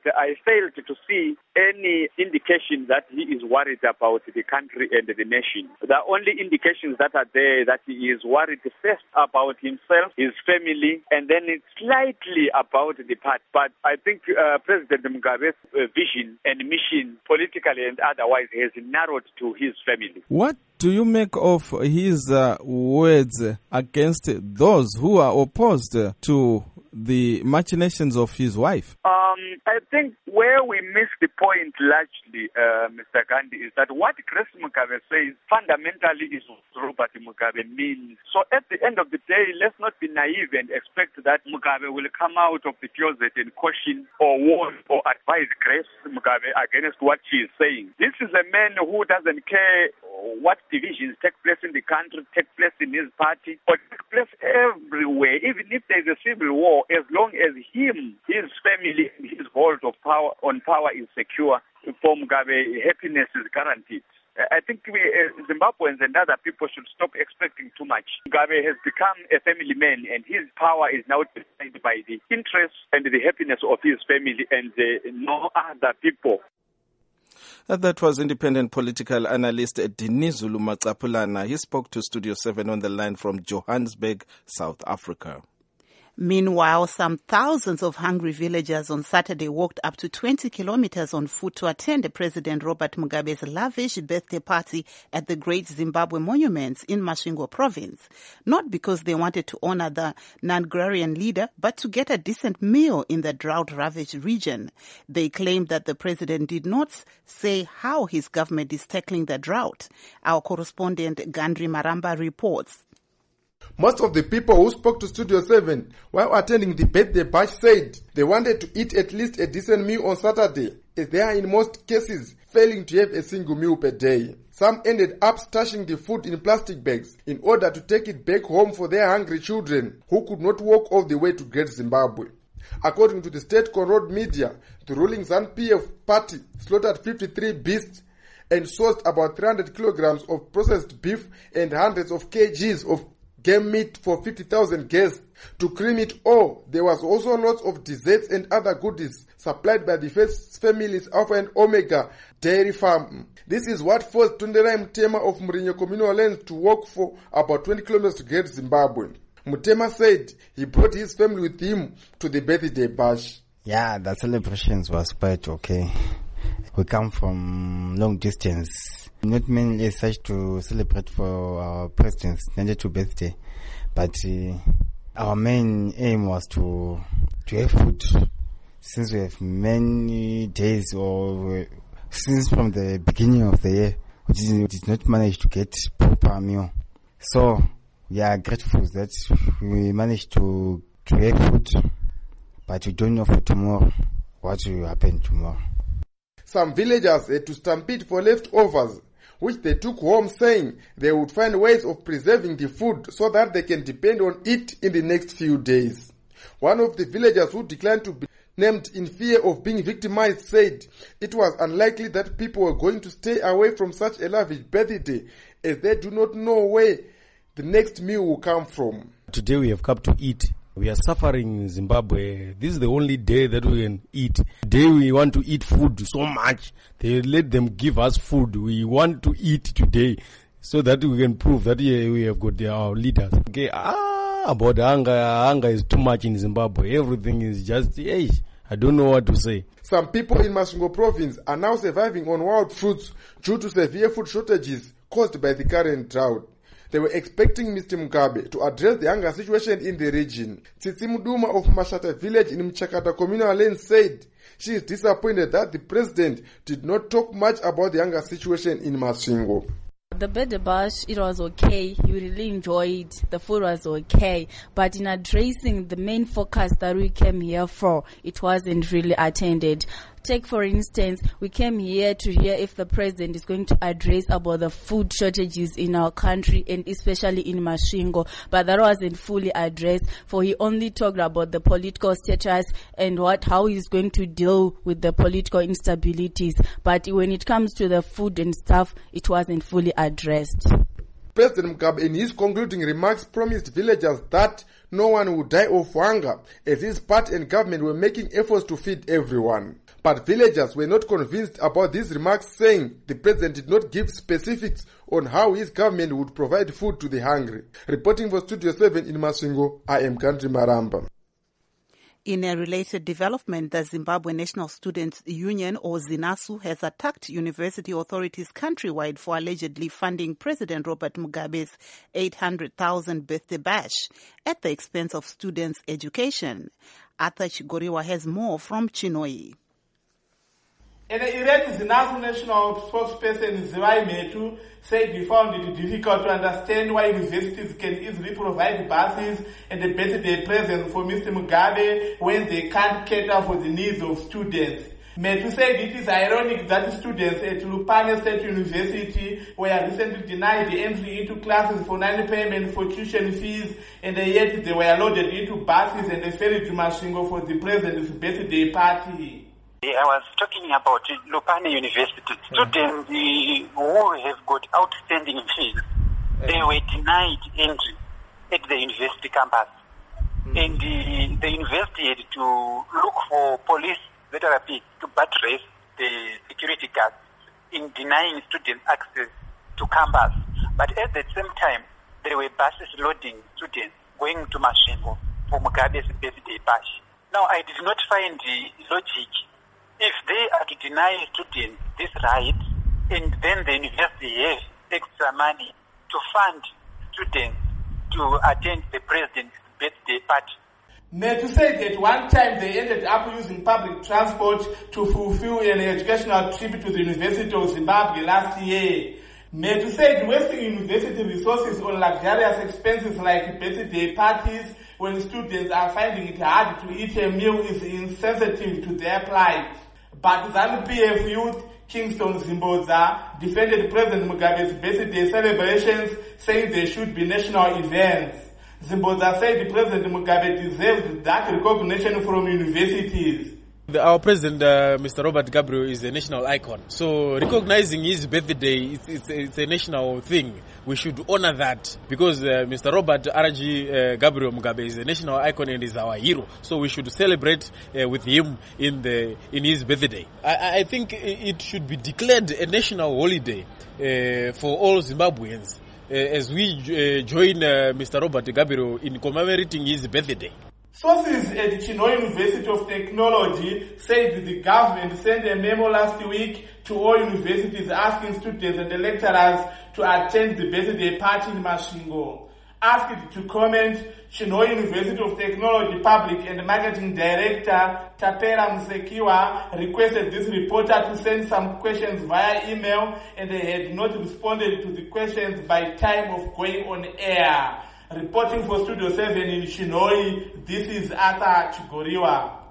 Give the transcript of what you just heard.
I failed to see any indication that he is worried about the country and the nation. The only indications that are there that he is worried first about himself, his family, and then it's slightly about the party. But I think President Mugabe's vision and mission, politically and otherwise, has narrowed to his family. What do you make of his words against those who are opposed to the machinations of his wife? I think where we miss the point largely, Mr. Gandhi, is that what Grace Mugabe says fundamentally is what Robert Mugabe means. So at the end of the day, let's not be naive and expect that Mugabe will come out of the closet and caution or warn or advise Grace Mugabe against what she is saying. This is a man who doesn't care what divisions take place in the country, take place in his party, or take place everywhere. Even if there's a civil war, as long as him, his family, his hold of power is secure, for Mugabe, happiness is guaranteed. I think we, Zimbabweans and other people should stop expecting too much. Mugabe has become a family man, and his power is now defined by the interests and the happiness of his family and no other people. That was independent political analyst Dinizulu Matsapulana. He spoke to Studio 7 on the line from Johannesburg, South Africa. Meanwhile, some thousands of hungry villagers on Saturday walked up to 20 kilometers on foot to attend President Robert Mugabe's lavish birthday party at the Great Zimbabwe Monuments in Masvingo province. Not because they wanted to honor the non-agrarian leader, but to get a decent meal in the drought-ravaged region. They claimed that the president did not say how his government is tackling the drought. Our correspondent Gandri Maramba reports. Most of the people who spoke to Studio 7 while attending the birthday bash said they wanted to eat at least a decent meal on Saturday, as they are in most cases failing to have a single meal per day. Some ended up stashing the food in plastic bags in order to take it back home for their hungry children who could not walk all the way to Great Zimbabwe. According to the state-controlled media, the ruling ZANU-PF party slaughtered 53 beasts and sourced about 300 kilograms of processed beef and hundreds of kgs of game meat for 50,000 guests. To cream it all, there was also lots of desserts and other goodies supplied by the first family's Alpha and Omega dairy farm. This is what forced Tunderai Mutema of Mourinho Communal Lands to walk for about 20 kilometers to Great Zimbabwe. Mutema said he brought his family with him to the birthday bash. Yeah, the celebrations was quite okay. We come from long distance. Not mainly as such to celebrate for our president's 92nd birthday, but our main aim was to have food. Since we have many days, or since from the beginning of the year, we did not manage to get proper meal. So we are grateful that we managed to have food, but we don't know for tomorrow what will happen tomorrow. Some villagers had to stampede for leftovers, which they took home, saying they would find ways of preserving the food so that they can depend on it in the next few days. One of the villagers who declined to be named in fear of being victimized said it was unlikely that people were going to stay away from such a lavish birthday, as they do not know where the next meal will come from. Today we have come to eat. We are suffering in Zimbabwe. This is the only day that we can eat. Today we want to eat food so much. They let them give us food. We want to eat today so that we can prove that we have got our leaders. Okay, about hunger is too much in Zimbabwe. Everything is just, I don't know what to say. Some people in Masvingo province are now surviving on wild fruits due to severe food shortages caused by the current drought. They were expecting Mr. Mugabe to address the hunger situation in the region. Tsitsi Muduma of Mashata village in Mchakata communal land said she is disappointed that the president did not talk much about the hunger situation in Masvingo. The birthday bash, it was okay. You really enjoyed. The food was okay. But in addressing the main focus that we came here for, it wasn't really attended. Take, for instance, we came here to hear if the president is going to address about the food shortages in our country and especially in Masvingo, but that wasn't fully addressed, for he only talked about the political status and how he's going to deal with the political instabilities. But when it comes to the food and stuff, it wasn't fully addressed. President Mugabe, in his concluding remarks, promised villagers that no one would die of hunger, as his party and government were making efforts to feed everyone. But villagers were not convinced about these remarks, saying the president did not give specifics on how his government would provide food to the hungry. Reporting for Studio 7 in Masvingo, I am Country Maramba. In a related development, the Zimbabwe National Students Union, or ZINASU, has attacked university authorities countrywide for allegedly funding President Robert Mugabe's 800,000 birthday bash at the expense of students' education. Arthur Chigoriwa has more from Chinoi. And the Iraqi ZINASU national spokesperson Ziwai Metu said he found it difficult to understand why universities can easily provide buses and a birthday present for Mr. Mugabe when they can't cater for the needs of students. Metu said it is ironic that students at Lupane State University were recently denied the entry into classes for non-payment for tuition fees, and yet they were loaded into buses and ferried to Masvingo for the president's birthday party. I was talking about Lupane University. Students who have got outstanding fees, they were denied entry at the university campus. And the university had to look for police veterans to buttress the security guards in denying students access to campus. But at the same time, there were buses loading students going to Masvingo for Mugabe's birthday bash. Now, I did not find the logic. If they are to deny students this right, and then the university has extra money to fund students to attend the president's birthday party. Metu said at one time they ended up using public transport to fulfill an educational trip to the University of Zimbabwe last year. Metu said wasting university resources on luxurious expenses like birthday parties when students are finding it hard to eat a meal is insensitive to their plight. But ZANU-PF youth Kingston Zimbodza defended President Mugabe's birthday celebrations, saying they should be national events. Zimbodza said President Mugabe deserves that recognition from universities. Our president, Mr. Robert Gabriel, is a national icon. So recognizing his birthday, it's a national thing. We should honor that because Mr. Robert R.G. Gabriel Mugabe is a national icon and is our hero. So we should celebrate with him in his birthday. I think it should be declared a national holiday for all Zimbabweans as we join Mr. Robert Gabriel in commemorating his birthday. Sources at Chinoi University of Technology said the government sent a memo last week to all universities asking students and the lecturers to attend the birthday party in Masvingo. Asked to comment, Chinoi University of Technology Public and Marketing Director Tapera Msekiwa requested this reporter to send some questions via email, and they had not responded to the questions by time of going on air. Reporting for Studio 7 in Chinoi, this is Arthur Chigoriwa.